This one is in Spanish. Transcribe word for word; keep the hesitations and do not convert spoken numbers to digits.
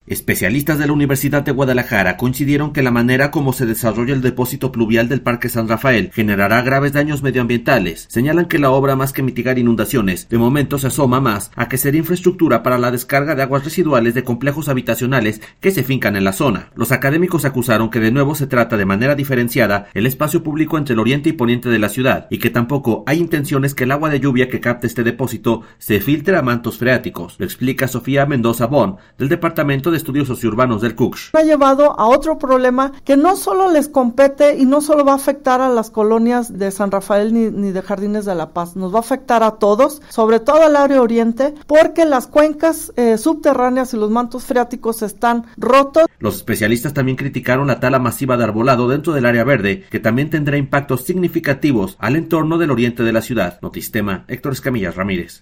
Especialistas de la Universidad de Guadalajara coincidieron que la manera como se desarrolla el depósito pluvial del Parque San Rafael generará graves daños medioambientales. Señalan que la obra, más que mitigar inundaciones, de momento se asoma más a que será infraestructura para la descarga de aguas residuales de complejos habitacionales que se fincan en la zona. Los académicos acusaron que de nuevo se trata de manera diferenciada el espacio público entre el oriente y poniente de la ciudad y que tampoco hay intenciones que el agua de lluvia que capte este depósito se filtre a mantos freáticos. Lo explica Sofía Mendoza Bon, del Departamento de Estudios Sociourbanos del C U C Sh. Ha llevado a otro problema que no solo les compete y no solo va a afectar a las colonias de San Rafael ni, ni de Jardines de la Paz, nos va a afectar a todos, sobre todo al área oriente, porque las cuencas eh, subterráneas y los mantos freáticos están rotos. Los especialistas también criticaron la tala masiva de arbolado dentro del área verde, que también tendrá impactos significativos al entorno del oriente de la ciudad. Notistema, Héctor Escamillas Ramírez.